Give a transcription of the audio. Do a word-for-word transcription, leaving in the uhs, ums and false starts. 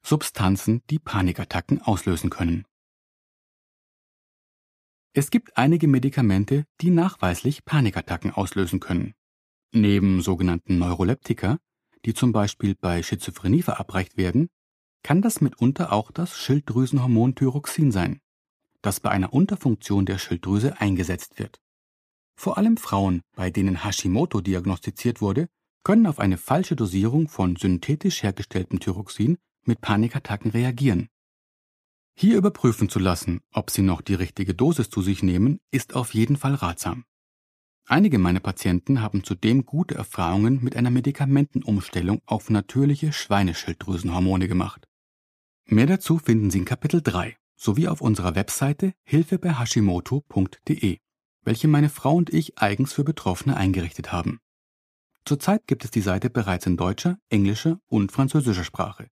Substanzen, die Panikattacken auslösen können. Es gibt einige Medikamente, die nachweislich Panikattacken auslösen können. Neben sogenannten Neuroleptika, die zum Beispiel bei Schizophrenie verabreicht werden, kann das mitunter auch das Schilddrüsenhormon Thyroxin sein, das bei einer Unterfunktion der Schilddrüse eingesetzt wird. Vor allem Frauen, bei denen Hashimoto diagnostiziert wurde, können auf eine falsche Dosierung von synthetisch hergestelltem Thyroxin mit Panikattacken reagieren. Hier überprüfen zu lassen, ob sie noch die richtige Dosis zu sich nehmen, ist auf jeden Fall ratsam. Einige meiner Patienten haben zudem gute Erfahrungen mit einer Medikamentenumstellung auf natürliche Schweineschilddrüsenhormone gemacht. Mehr dazu finden Sie in Kapitel drei sowie auf unserer Webseite hilfe bei hashimoto punkt de, welche meine Frau und ich eigens für Betroffene eingerichtet haben. Zurzeit gibt es die Seite bereits in deutscher, englischer und französischer Sprache.